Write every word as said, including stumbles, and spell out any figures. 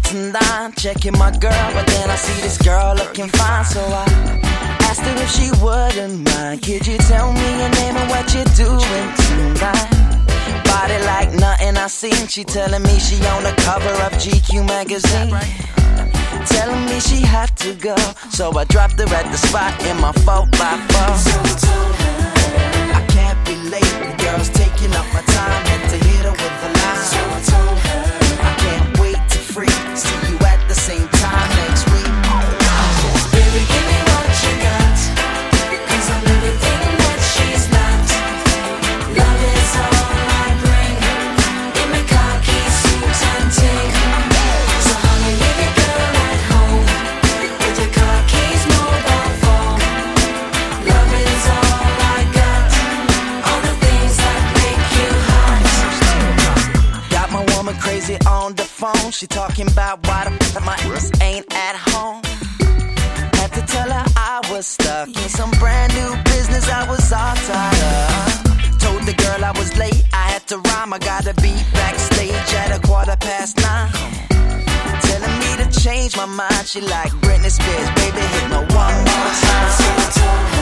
tonight, checking my girl, but then I see this girl looking fine, so I asked her if she wouldn't mind. Could you tell me your name and what you're doing tonight? Body like nothing I seen. She telling me she on the cover of G Q magazine, telling me she had to go, so I dropped her at the spot in my four by four. So I told her I can't be late, the girl's taking up my time, had to hit her with a line. So I told her I can't wait to free, see you at the same time next week. Baby, give me what you got, 'cause I'm everything that she's not. Love is all I bring, give me car keys, suits and ting. So honey, leave your girl at home with your car keys, mobile phone. Love is all I got, all the things that make you hot. Got my woman crazy on the phone, she talking about why the f*** my ass ain't at home. Had to tell her I was stuck in some brand new business I was all tired of. Told the girl I was late, I had to rhyme, I gotta be backstage at a quarter past nine. Telling me to change my mind, she like Britney Spears, baby hit me one more time. So I told her